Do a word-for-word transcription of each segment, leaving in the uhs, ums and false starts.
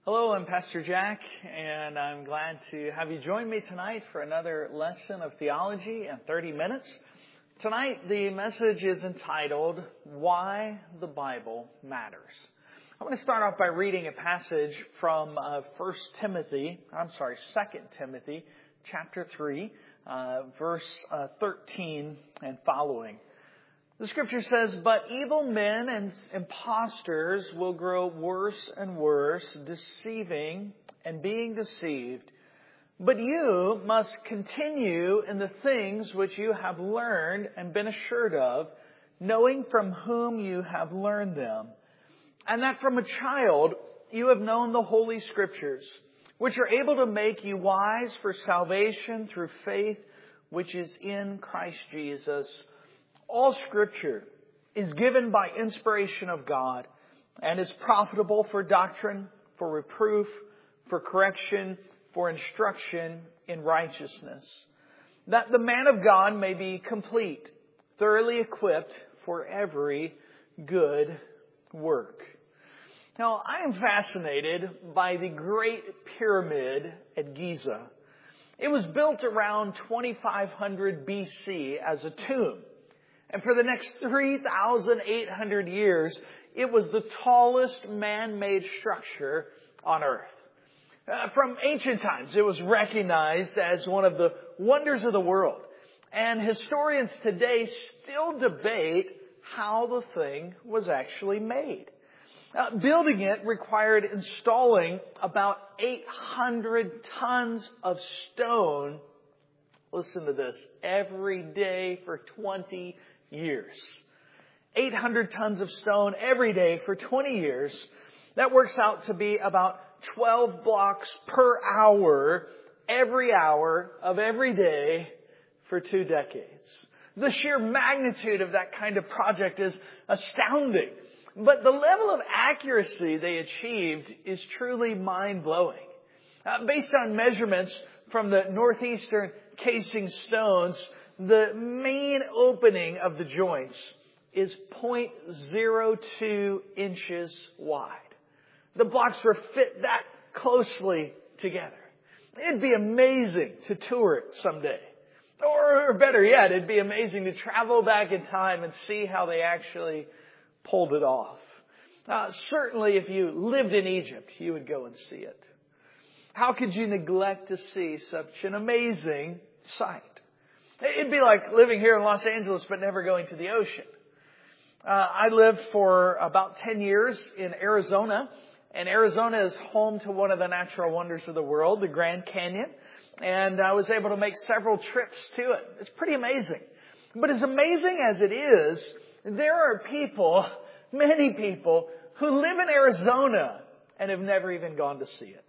Hello, I'm Pastor Jack, and I'm glad to have you join me tonight for another lesson of theology in thirty minutes. Tonight, the message is entitled, Why the Bible Matters. I want to start off by reading a passage from uh, First Timothy, I'm sorry, Second Timothy, chapter three, uh, verse uh, thirteen and following. The scripture says, But evil men and impostors will grow worse and worse, deceiving and being deceived. But you must continue in the things which you have learned and been assured of, knowing from whom you have learned them. And that from a child you have known the Holy Scriptures, which are able to make you wise for salvation through faith, which is in Christ Jesus. All Scripture is given by inspiration of God and is profitable for doctrine, for reproof, for correction, for instruction in righteousness, that the man of God may be complete, thoroughly equipped for every good work. Now, I am fascinated by the Great Pyramid at Giza. It was built around twenty-five hundred B C as a tomb. And for the next three thousand eight hundred years, it was the tallest man-made structure on earth. Uh, from ancient times, it was recognized as one of the wonders of the world. And historians today still debate how the thing was actually made. Uh, building it required installing about eight hundred tons of stone, listen to this, every day for twenty years. eight hundred tons of stone every day for twenty years. That works out to be about twelve blocks per hour, every hour of every day for two decades. The sheer magnitude of that kind of project is astounding. But the level of accuracy they achieved is truly mind-blowing. Uh, based on measurements from the northeastern casing stones, the main opening of the joints is zero point zero two inches wide. The blocks were fit that closely together. It'd be amazing to tour it someday. Or, or better yet, it'd be amazing to travel back in time and see how they actually pulled it off. Uh, certainly if you lived in Egypt, you would go and see it. How could you neglect to see such an amazing sight? It'd be like living here in Los Angeles but never going to the ocean. Uh, I lived for about ten years in Arizona. And Arizona is home to one of the natural wonders of the world, the Grand Canyon. And I was able to make several trips to it. It's pretty amazing. But as amazing as it is, there are people, many people, who live in Arizona and have never even gone to see it.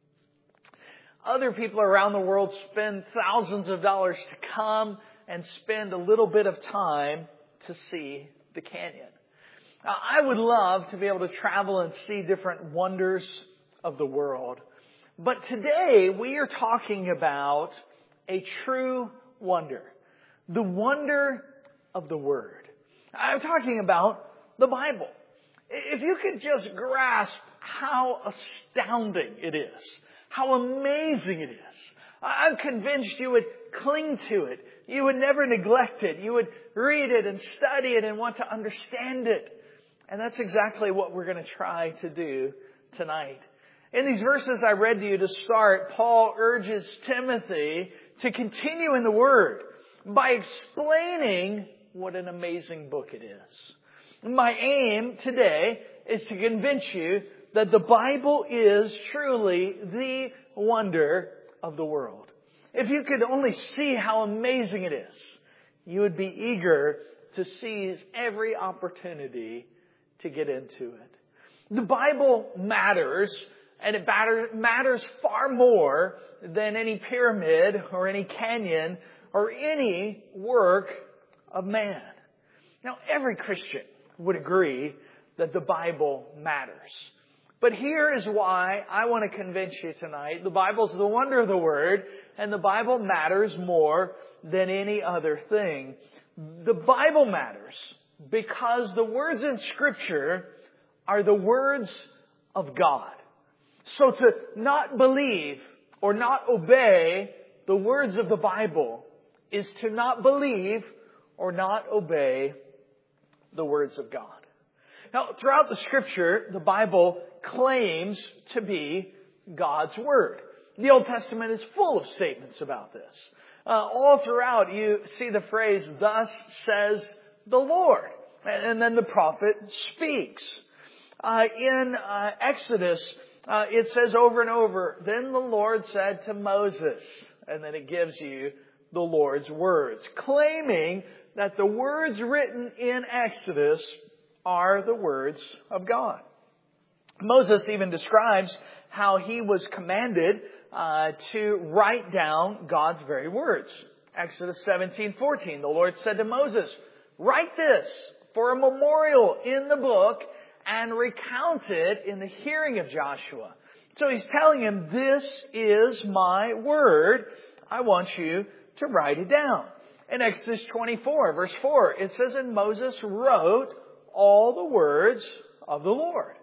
Other people around the world spend thousands of dollars to come and spend a little bit of time to see the canyon. Now, I would love to be able to travel and see different wonders of the world. But today we are talking about a true wonder. The wonder of the Word. I'm talking about the Bible. If you could just grasp how astounding it is, how amazing it is, I'm convinced you would cling to it. You would never neglect it. You would read it and study it and want to understand it. And that's exactly what we're going to try to do tonight. In these verses I read to you to start, Paul urges Timothy to continue in the Word by explaining what an amazing book it is. My aim today is to convince you that the Bible is truly the wonder of the world. If you could only see how amazing it is, you would be eager to seize every opportunity to get into it. The Bible matters, and it matters far more than any pyramid or any canyon or any work of man. Now, every Christian would agree that the Bible matters. But here is why I want to convince you tonight. The Bible is the wonder of the Word, and the Bible matters more than any other thing. The Bible matters because the words in Scripture are the words of God. So to not believe or not obey the words of the Bible is to not believe or not obey the words of God. Now, throughout the Scripture, the Bible claims to be God's Word. The Old Testament is full of statements about this. Uh, all throughout, you see the phrase, "Thus says the Lord." And then the prophet speaks. Uh, in uh, Exodus, uh, it says over and over, "Then the Lord said to Moses," and then it gives you the Lord's words, claiming that the words written in Exodus are the words of God. Moses even describes how he was commanded uh, to write down God's very words. Exodus seventeen fourteen, the Lord said to Moses, "Write this for a memorial in the book and recount it in the hearing of Joshua." So he's telling him, this is my word. I want you to write it down. In Exodus twenty-four, verse four, it says, "And Moses wrote all the words of the Lord."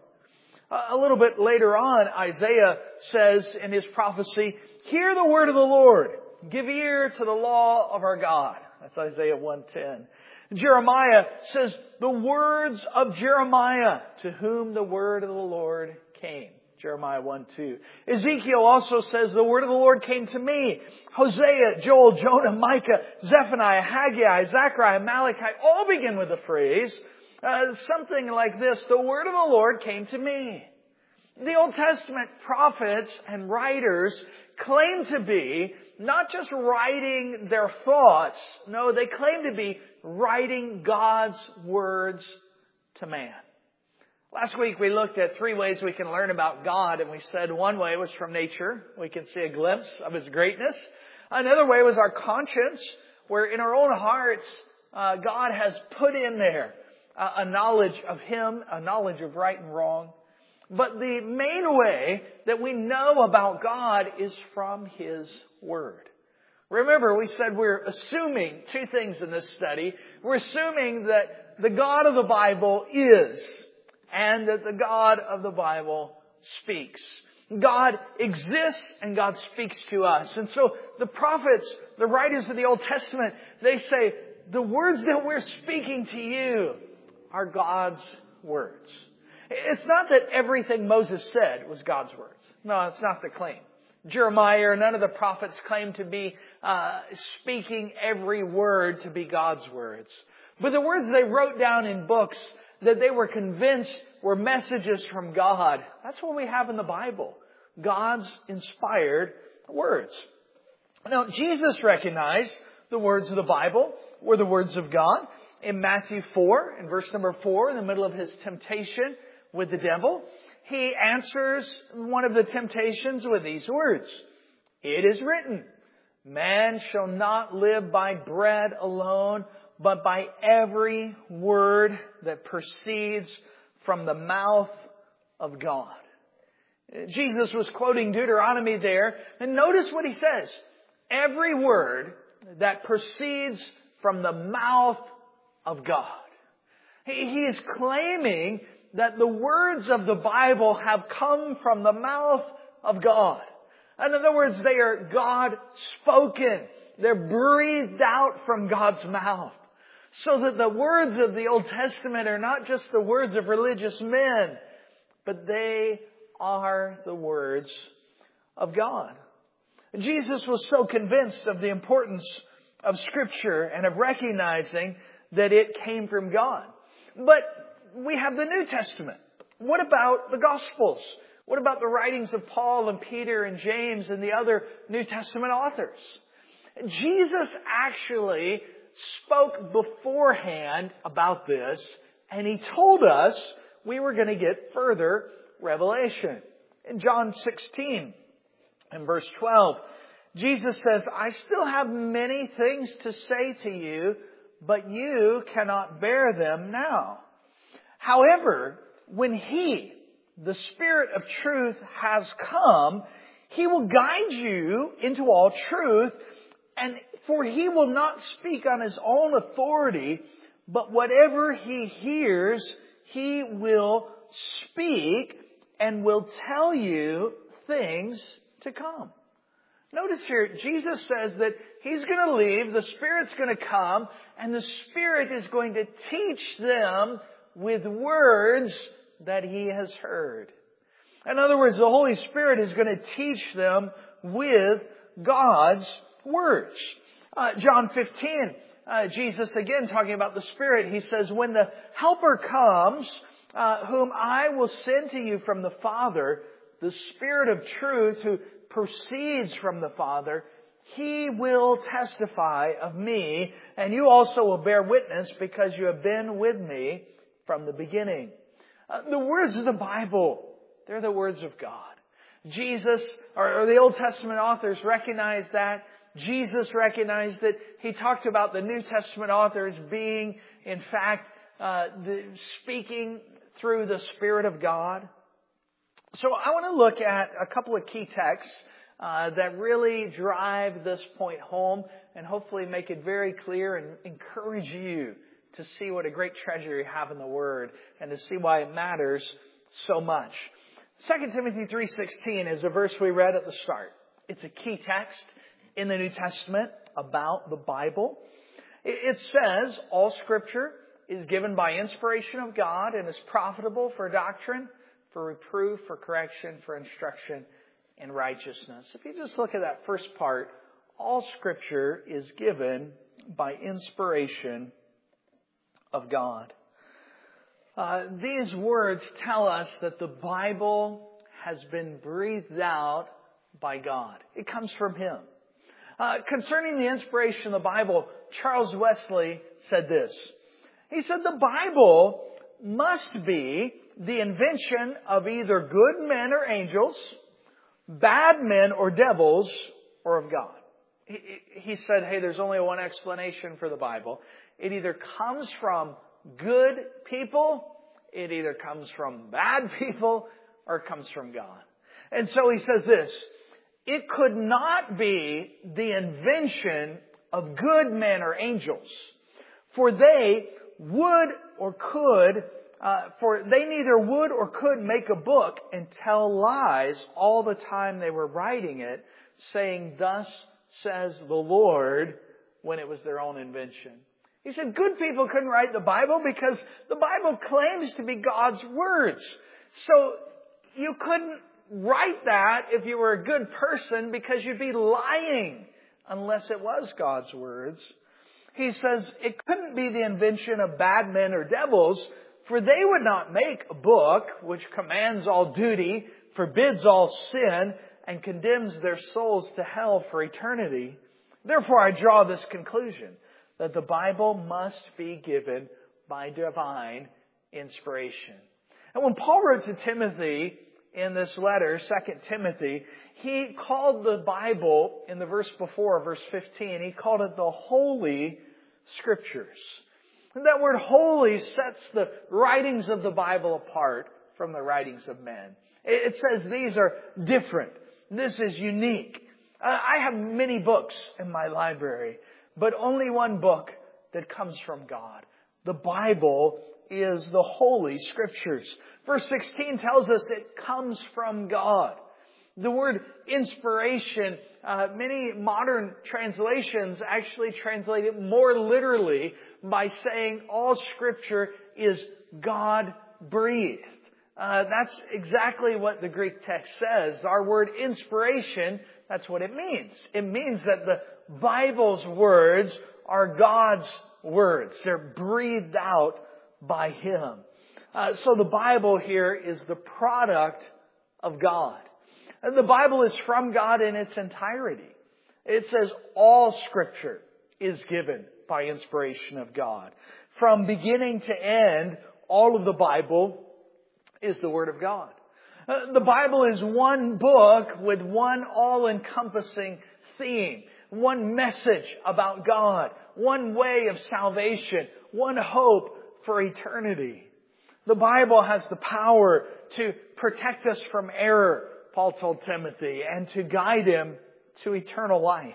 A little bit later on, Isaiah says in his prophecy, "Hear the word of the Lord. Give ear to the law of our God." That's Isaiah one ten. Jeremiah says, "The words of Jeremiah, to whom the word of the Lord came." Jeremiah one two. Ezekiel also says, "The word of the Lord came to me." Hosea, Joel, Jonah, Micah, Zephaniah, Haggai, Zechariah, Malachi all begin with the phrase, uh, something like this, "The word of the Lord came to me." The Old Testament prophets and writers claim to be not just writing their thoughts. No, they claim to be writing God's words to man. Last week we looked at three ways we can learn about God, and we said one way was from nature. We can see a glimpse of His greatness. Another way was our conscience, where in our own hearts, uh, God has put in there uh, a knowledge of Him, a knowledge of right and wrong. But the main way that we know about God is from His Word. Remember, we said we're assuming two things in this study. We're assuming that the God of the Bible is, and that the God of the Bible speaks. God exists and God speaks to us. And so the prophets, the writers of the Old Testament, they say, the words that we're speaking to you are God's words. It's not that everything Moses said was God's words. No, it's not the claim. Jeremiah or none of the prophets claim to be uh, speaking every word to be God's words. But the words they wrote down in books that they were convinced were messages from God, that's what we have in the Bible. God's inspired words. Now, Jesus recognized the words of the Bible were the words of God. In Matthew four, in verse number four, in the middle of His temptation with the devil, He answers one of the temptations with these words. "It is written, man shall not live by bread alone, but by every word that proceeds from the mouth of God." Jesus was quoting Deuteronomy there, and notice what He says. Every word that proceeds from the mouth of God. He is claiming that the words of the Bible have come from the mouth of God. In other words, they are God spoken. They're breathed out from God's mouth. So that the words of the Old Testament are not just the words of religious men, but they are the words of God. Jesus was so convinced of the importance of Scripture and of recognizing that it came from God. But we have the New Testament. What about the Gospels? What about the writings of Paul and Peter and James and the other New Testament authors? Jesus actually spoke beforehand about this, and He told us we were going to get further revelation. In John sixteen, in verse twelve, Jesus says, "I still have many things to say to you, but you cannot bear them now. However, when He, the Spirit of truth, has come, He will guide you into all truth, and for He will not speak on His own authority, but whatever He hears, He will speak, and will tell you things to come. Notice here, Jesus says that He's going to leave, the Spirit's going to come, and the Spirit is going to teach them with words that He has heard. In other words, the Holy Spirit is going to teach them with God's words. Uh, John fifteen, uh, Jesus again talking about the Spirit, He says, when the Helper comes, uh, whom I will send to you from the Father, the Spirit of truth who proceeds from the Father, He will testify of me, and you also will bear witness because you have been with me from the beginning. Uh, the words of the Bible, they're the words of God. Jesus, or, or the Old Testament authors recognized that. Jesus recognized that. He talked about the New Testament authors being, in fact, uh, the, speaking through the Spirit of God. So I want to look at a couple of key texts uh, that really drive this point home and hopefully make it very clear and encourage you to see what a great treasure you have in the Word and to see why it matters so much. Second Timothy three sixteen is a verse we read at the start. It's a key text in the New Testament about the Bible. It says, all Scripture is given by inspiration of God and is profitable for doctrine, for reproof, for correction, for instruction in righteousness. If you just look at that first part, all Scripture is given by inspiration of God. Uh, these words tell us that the Bible has been breathed out by God. It comes from Him. Uh, concerning the inspiration of the Bible, Charles Wesley said this. He said the Bible must be the invention of either good men or angels, bad men or devils, or of God. He, he said, hey, there's only one explanation for the Bible. It either comes from good people, it either comes from bad people, or it comes from God. And so he says this, it could not be the invention of good men or angels, for they would or could Uh, for they neither would or could make a book and tell lies all the time they were writing it, saying, thus says the Lord, when it was their own invention. He said good people couldn't write the Bible because the Bible claims to be God's words. So you couldn't write that if you were a good person because you'd be lying unless it was God's words. He says it couldn't be the invention of bad men or devils, for they would not make a book which commands all duty, forbids all sin, and condemns their souls to hell for eternity. Therefore, I draw this conclusion, that the Bible must be given by divine inspiration. And when Paul wrote to Timothy in this letter, Second Timothy, he called the Bible, in the verse before, verse fifteen, he called it the Holy Scriptures. And that word holy sets the writings of the Bible apart from the writings of men. It says these are different. This is unique. I have many books in my library, but only one book that comes from God. The Bible is the Holy Scriptures. Verse sixteen tells us it comes from God. The word inspiration, uh, many modern translations actually translate it more literally by saying all Scripture is God-breathed. Uh, that's exactly what the Greek text says. Our word inspiration, that's what it means. It means that the Bible's words are God's words. They're breathed out by Him. Uh, so the Bible here is the product of God. And the Bible is from God in its entirety. It says all Scripture is given by inspiration of God. From beginning to end, all of the Bible is the Word of God. Uh, the Bible is one book with one all-encompassing theme, one message about God, one way of salvation, one hope for eternity. The Bible has the power to protect us from error, Paul told Timothy, and to guide him to eternal life.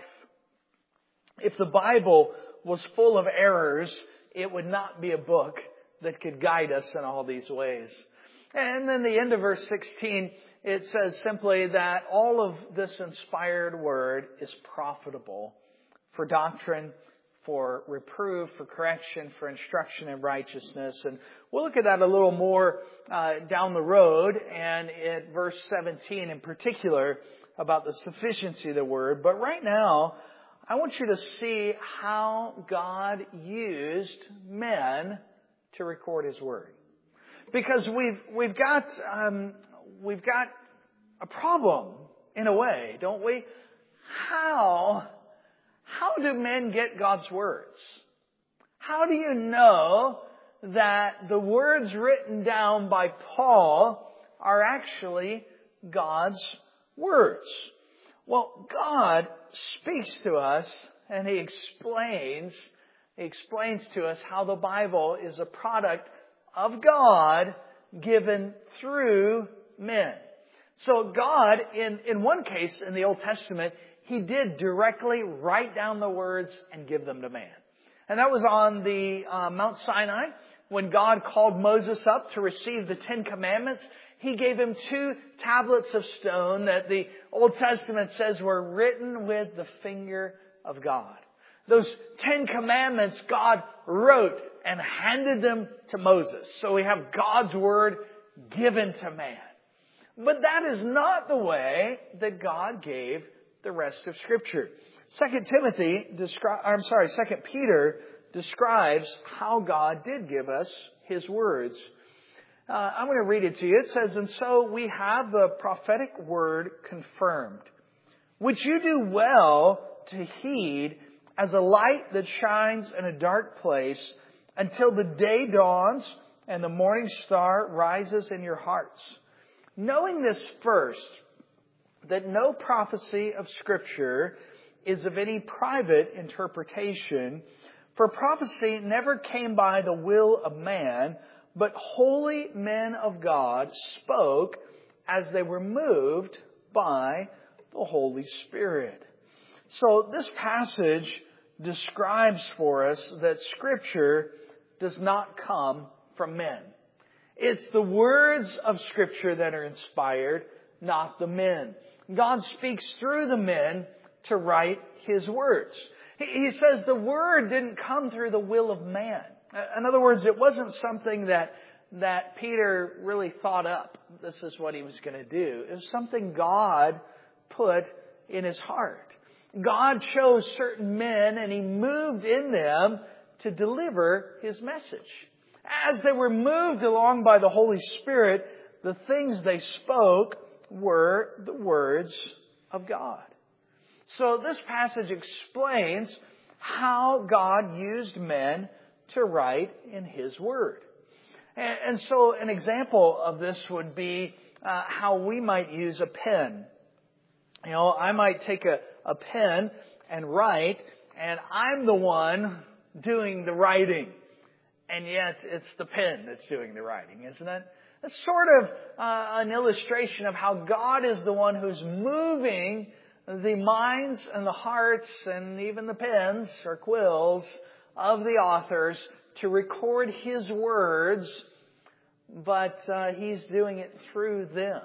If the Bible was full of errors, it would not be a book that could guide us in all these ways. And then the end of verse sixteen, it says simply that all of this inspired word is profitable for doctrine, for reproof, for correction, for instruction in righteousness. And we'll look at that a little more uh, down the road, and at verse seventeen in particular about the sufficiency of the word. But right now, I want you to see how God used men to record His word. Because we've we've got um, we've got a problem in a way, don't we? How how do men get God's words? How do you know that the words written down by Paul are actually God's words? Well, God speaks to us and He explains He explains to us how the Bible is a product of God given through men. So God, in, in one case in the Old Testament, He did directly write down the words and give them to man. And that was on the uh, Mount Sinai when God called Moses up to receive the Ten Commandments. He gave him two tablets of stone that the Old Testament says were written with the finger of God. Those Ten Commandments God wrote and handed them to Moses. So we have God's Word given to man. But that is not the way that God gave the rest of Scripture. Second Timothy descri- I'm sorry, Second Peter describes how God did give us His words. Uh, I'm going to read it to you. It says, "And so we have the prophetic word confirmed, which you do well to heed as a light that shines in a dark place until the day dawns and the morning star rises in your hearts. Knowing this first, that no prophecy of Scripture is of any private interpretation, for prophecy never came by the will of man, but holy men of God spoke as they were moved by the Holy Spirit." So this passage describes for us that Scripture does not come from men. It's the words of Scripture that are inspired, not the men. God speaks through the men to write His words. He says the Word didn't come through the will of man. In other words, it wasn't something that that Peter really thought up. This is what he was going to do. It was something God put in his heart. God chose certain men and He moved in them to deliver His message. As they were moved along by the Holy Spirit, the things they spoke were the words of God. So this passage explains how God used men to write in His Word. And, and so an example of this would be uh, how we might use a pen. You know, I might take a, a pen and write, and I'm the one doing the writing. And yet it's the pen that's doing the writing, isn't it? It's sort of uh, an illustration of how God is the one who's moving the minds and the hearts and even the pens or quills of the authors to record His words, but uh, He's doing it through them.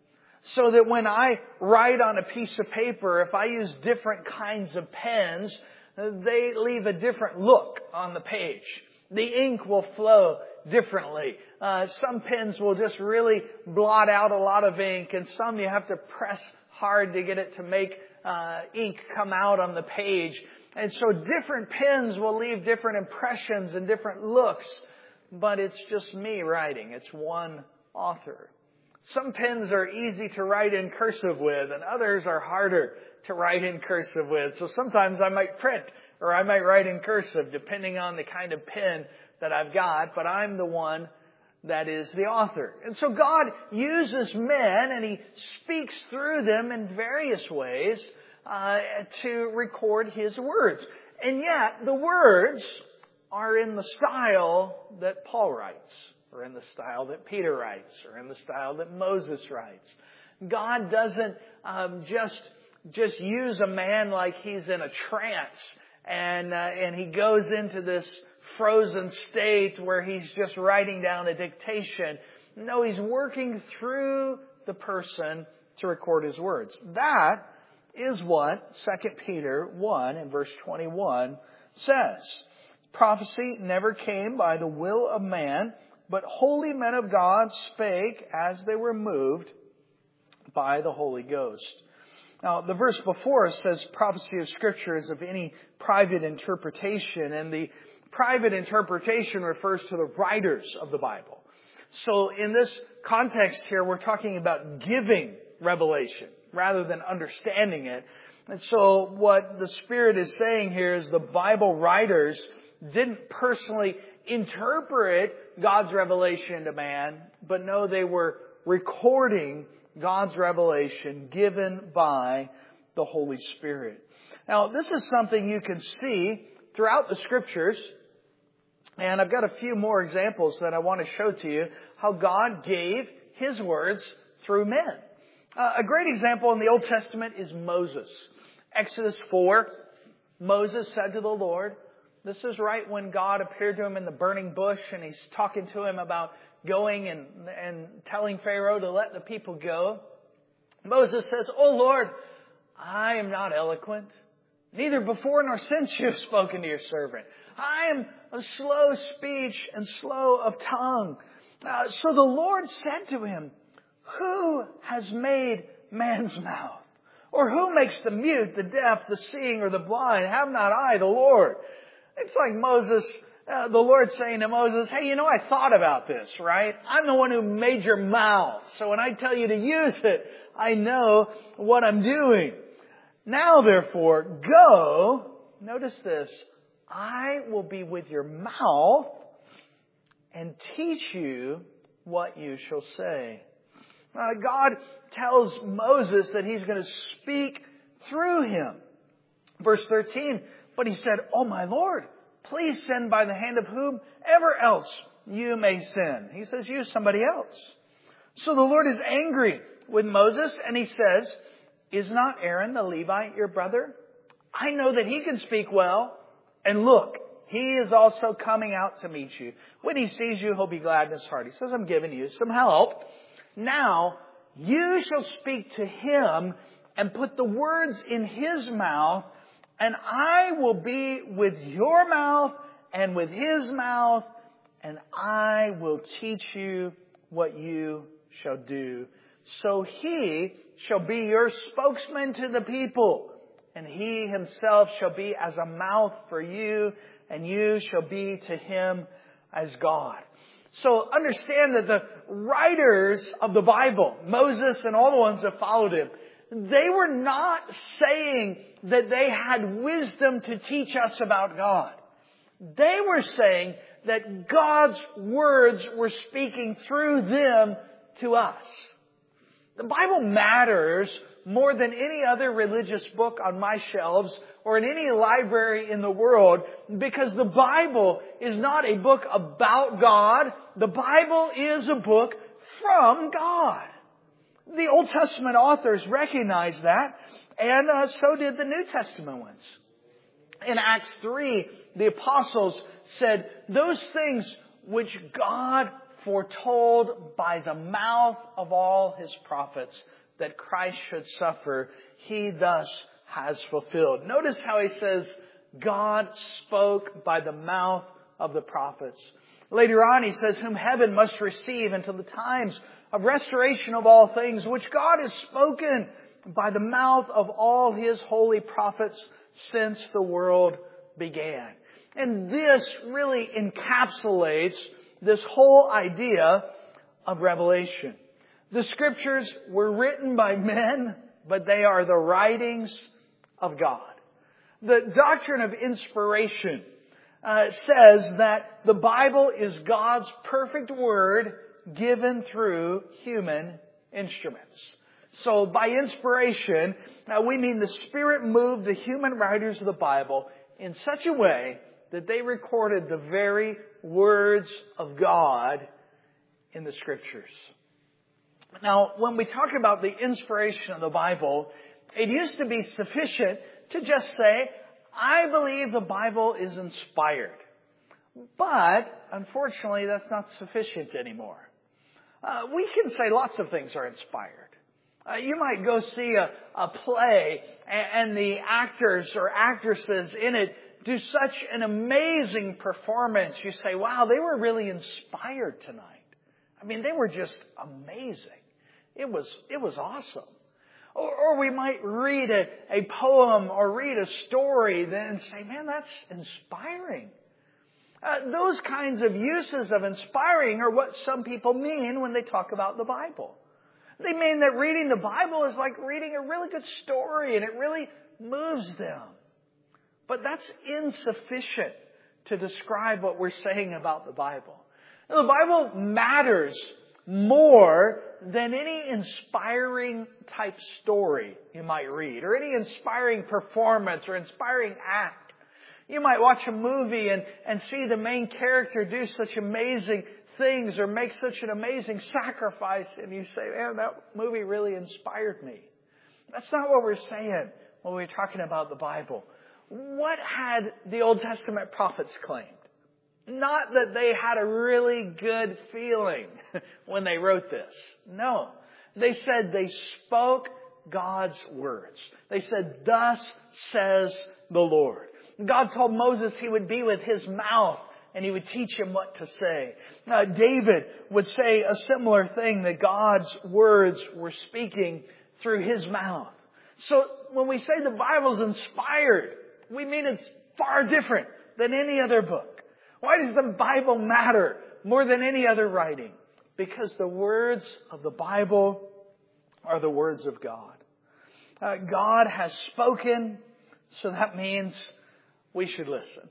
So that when I write on a piece of paper, if I use different kinds of pens, they leave a different look on the page. The ink will flow differently. Uh, some pens will just really blot out a lot of ink, and some you have to press hard to get it to make uh, ink come out on the page. And so different pens will leave different impressions and different looks, but it's just me writing. It's one author. Some pens are easy to write in cursive with, and others are harder to write in cursive with. So sometimes I might print or I might write in cursive depending on the kind of pen that I've got, but I'm the one that is the author. And so God uses men and He speaks through them in various ways uh, to record His words. And yet the words are in the style that Paul writes, or in the style that Peter writes, or in the style that Moses writes. God doesn't um, just just use a man like he's in a trance and uh, and he goes into this frozen state where he's just writing down a dictation. No, He's working through the person to record His words. That is what Second Peter one and verse twenty-one says. Prophecy never came by the will of man, but holy men of God spake as they were moved by the Holy Ghost. Now, the verse before us says prophecy of Scripture is of any private interpretation, and the private interpretation refers to the writers of the Bible. So in this context here, we're talking about giving revelation rather than understanding it. And so what the Spirit is saying here is the Bible writers didn't personally interpret God's revelation to man, but no, they were recording God's revelation given by the Holy Spirit. Now, this is something you can see throughout the Scriptures, and I've got a few more examples that I want to show to you how God gave His words through men. Uh, a great example in the Old Testament is Moses. Exodus four, Moses said to the Lord, this is right when God appeared to him in the burning bush, and He's talking to him about going and, and telling Pharaoh to let the people go. Moses says, "Oh Lord, I am not eloquent, neither before nor since you have spoken to your servant. I am of slow speech and slow of tongue." Uh, so the Lord said to him, "Who has made man's mouth? Or who makes the mute, the deaf, the seeing, or the blind? Have not I, the Lord?" It's like Moses, uh, the Lord saying to Moses, "Hey, you know, I thought about this, right? I'm the one who made your mouth. So when I tell you to use it, I know what I'm doing. Now, therefore, go," notice this, "I will be with your mouth and teach you what you shall say." Uh, God tells Moses that He's going to speak through him. Verse thirteen, "But he said, 'Oh my Lord, please send by the hand of whomever else you may send.'" He says, "Use somebody else." So the Lord is angry with Moses, and He says, "Is not Aaron the Levite your brother? I know that he can speak well. And look, he is also coming out to meet you. When he sees you, he'll be glad in his heart." He says, "I'm giving you some help. Now, you shall speak to him and put the words in his mouth, and I will be with your mouth and with his mouth, and I will teach you what you shall do. So he shall be your spokesman to the people, and he himself shall be as a mouth for you, and you shall be to him as God." So understand that the writers of the Bible, Moses and all the ones that followed him, they were not saying that they had wisdom to teach us about God. They were saying that God's words were speaking through them to us. The Bible matters more than any other religious book on my shelves or in any library in the world, because the Bible is not a book about God. The Bible is a book from God. The Old Testament authors recognized that, and uh, so did the New Testament ones. In Acts three, the apostles said, "Those things which God foretold by the mouth of all His prophets, that Christ should suffer, He thus has fulfilled." Notice how he says, God spoke by the mouth of the prophets. Later on he says, "Whom heaven must receive until the times of restoration of all things, which God has spoken by the mouth of all His holy prophets since the world began." And this really encapsulates this whole idea of revelation. The Scriptures were written by men, but they are the writings of God. The doctrine of inspiration uh, says that the Bible is God's perfect word given through human instruments. So by inspiration, now we mean the Spirit moved the human writers of the Bible in such a way that they recorded the very words of God in the Scriptures. Now, when we talk about the inspiration of the Bible, it used to be sufficient to just say, "I believe the Bible is inspired." But, unfortunately, that's not sufficient anymore. Uh, we can say lots of things are inspired. Uh, you might go see a, a play and, and the actors or actresses in it do such an amazing performance. You say, wow, they were really inspired tonight. I mean, they were just amazing. It was, it was awesome. Or, or we might read a, a poem or read a story and say, man, that's inspiring. Uh, those kinds of uses of inspiring are what some people mean when they talk about the Bible. They mean that reading the Bible is like reading a really good story and it really moves them. But that's insufficient to describe what we're saying about the Bible. Now, the Bible matters more than any inspiring type story you might read, or any inspiring performance or inspiring act. You might watch a movie and, and see the main character do such amazing things or make such an amazing sacrifice, and you say, man, that movie really inspired me. That's not what we're saying when we're talking about the Bible. What had the Old Testament prophets claimed? Not that they had a really good feeling when they wrote this. No. They said they spoke God's words. They said, thus says the Lord. God told Moses He would be with His mouth and He would teach him what to say. Now, David would say a similar thing, that God's words were speaking through His mouth. So when we say the Bible's inspired, we mean it's far different than any other book. Why does the Bible matter more than any other writing? Because the words of the Bible are the words of God. Uh, God has spoken, so that means we should listen.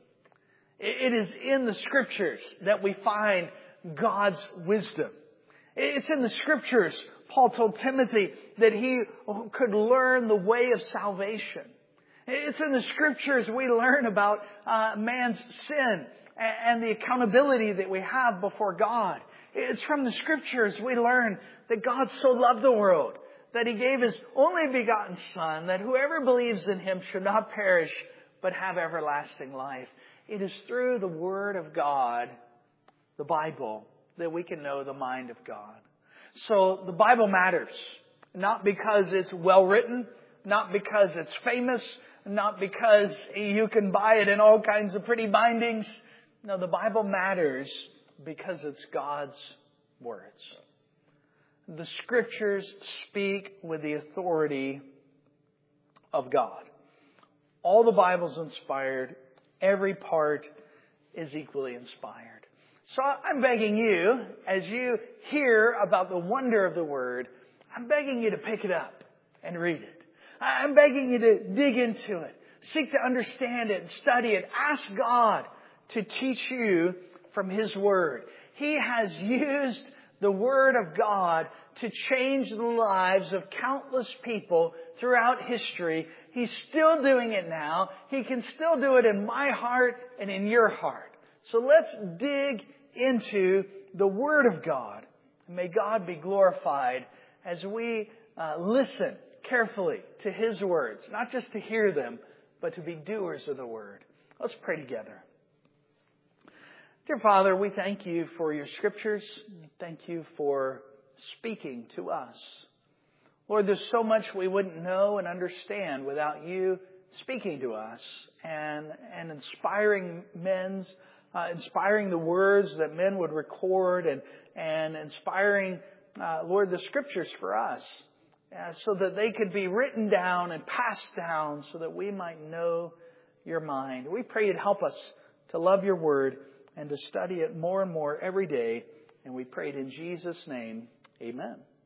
It is in the Scriptures that we find God's wisdom. It's in the Scriptures, Paul told Timothy, that he could learn the way of salvation. It's in the Scriptures we learn about uh, man's sin and the accountability that we have before God. It's from the Scriptures we learn that God so loved the world that He gave His only begotten Son, that whoever believes in Him should not perish but have everlasting life. It is through the Word of God, the Bible, that we can know the mind of God. So the Bible matters, not because it's well written, not because it's famous, not because you can buy it in all kinds of pretty bindings. No, the Bible matters because it's God's words. The Scriptures speak with the authority of God. All the Bible's inspired. Every part is equally inspired. So I'm begging you, as you hear about the wonder of the Word, I'm begging you to pick it up and read it. I'm begging you to dig into it. Seek to understand it and study it. Ask God to teach you from His Word. He has used the Word of God to change the lives of countless people throughout history. He's still doing it now. He can still do it in my heart and in your heart. So let's dig into the Word of God. And may God be glorified as we uh, listen carefully to His words, not just to hear them, but to be doers of the Word. Let's pray together. Dear Father, we thank You for Your Scriptures. Thank You for speaking to us. Lord, there's so much we wouldn't know and understand without You speaking to us and, and inspiring men's, uh, inspiring the words that men would record and, and inspiring, uh, Lord, the Scriptures for us uh, so that they could be written down and passed down so that we might know Your mind. We pray You'd help us to love Your Word and to study it more and more every day. And we pray it in Jesus' name. Amen.